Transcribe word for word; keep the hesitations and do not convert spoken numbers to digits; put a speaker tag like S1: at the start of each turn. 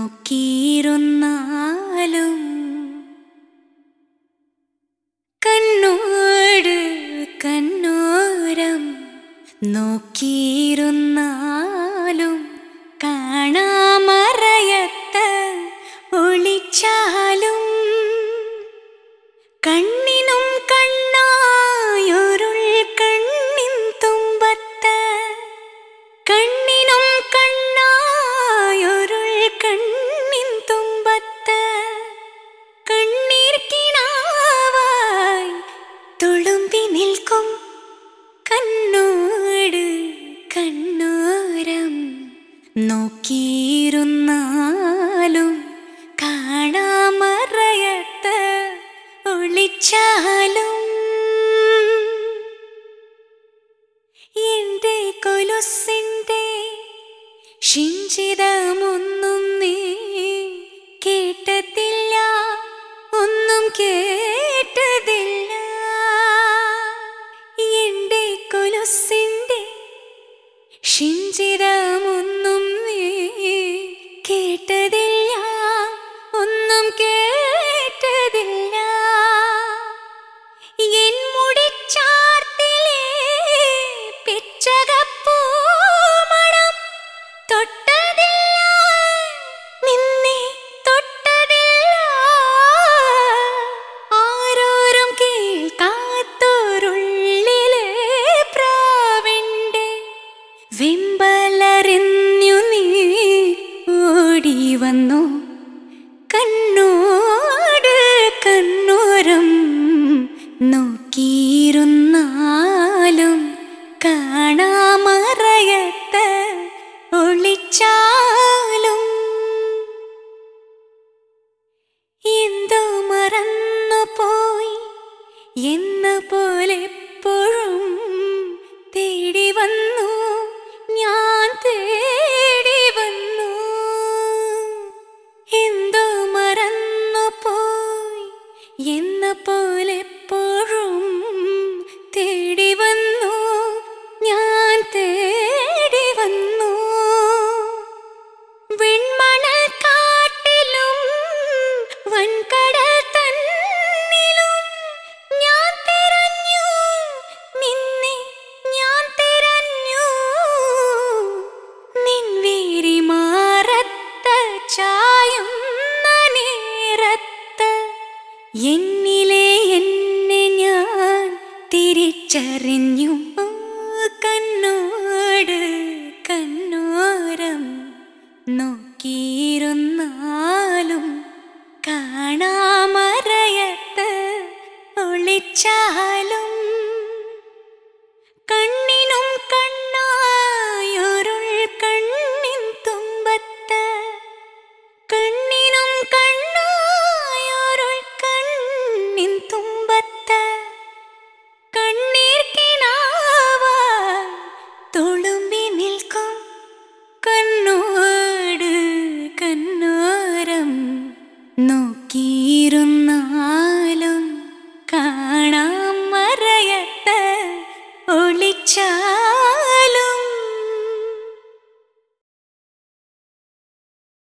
S1: നോക്കിയിരുന്നാലും കണ്ണോട് കണ്ണോരം നോക്കിയിരുന്നാലും കാണാമറയത്ത് ഒളിച്ചാലും കണ്ണിനും കണ്ണായൊരുൾ കണ്ണിൻ തുമ്പത്ത് കണ്ണിനും കണ്ണായൊരുൾ കണ്ണിൻ തുമ്പത്ത് കണ്ണീർ കിനാവായി തുളുമ്പി നിൽക്കും കണ്ണോട് കണ്ണോരം നോക്കിയിരുന്നാലും കാണാമറയത്ത് ഒളിച്ചാലും എന്റെ കൊലുസിന്റെ ശിഞ്ചിതമൊന്നും നീ കേട്ടതില്ല, ഒന്നും കേട്ടതില്ല. എന്റെ കൊലുസിന്റെ ശിഞ്ചിതമൊന്നും നീ കേട്ടതില്ല, ഒന്നും കേട്ടതില്ല. എൻ മുടിച്ചാർത്തിലെ പിച്ചകപ്പൂമണം തൊട്ടതില്ല, നിന്നെ തൊട്ടതില്ല. ആരോരും കേൾക്കാത്തൊരുള്ളിലെ പ്രാവിന്റെ വെമ്പലറിഞ്ഞു നീ ഓടി വന്നു കണ്ണോട് കണ്ണോരം നോക്കിയിരുന്നാലും കാണാമറയത്ത് ഒളിച്ചാലും. എന്തോ മറന്നു പോയി എന്ന പോലെ എപ്പോഴും തേടി വന്നു ഞാൻ, തേടി വന്നു. എന്തോ മറന്നു പോയി എന്ന പോലെ എപ്പോഴും തേടി വന്നു ഞാൻ, തേടി വന്നു. വെൺമണൽ കാട്ടിലും വൻകടൽ തന്നിലും ഞാൻ തിരഞ്ഞു നിന്നെ, ഞാൻ തിരഞ്ഞു. നിൻ വേരി മാറത്ത് ചായും നേരത്ത് എന്നിലെ എന്നെ ഞാൻ തിരിച്ചറിഞ്ഞു. കണ്ണോട് കണ്ണോരം നോക്കിയിരുന്നാലും കാണാമറയത്ത് ഒളിച്ചാലും കണ്ണിനും കണ്ണായൊരുൾ കണ്ണിൻ തുമ്പത്ത് കണ്ണിനും കണ്ണായൊരുൾ കണ്ണിൻ തുമ്പത്ത് കണ്ണീർ കിനാവായി തുളുമ്പി നിൽക്കും കണ്ണോട് കണ്ണോരം നോക്കിയിരുന്ന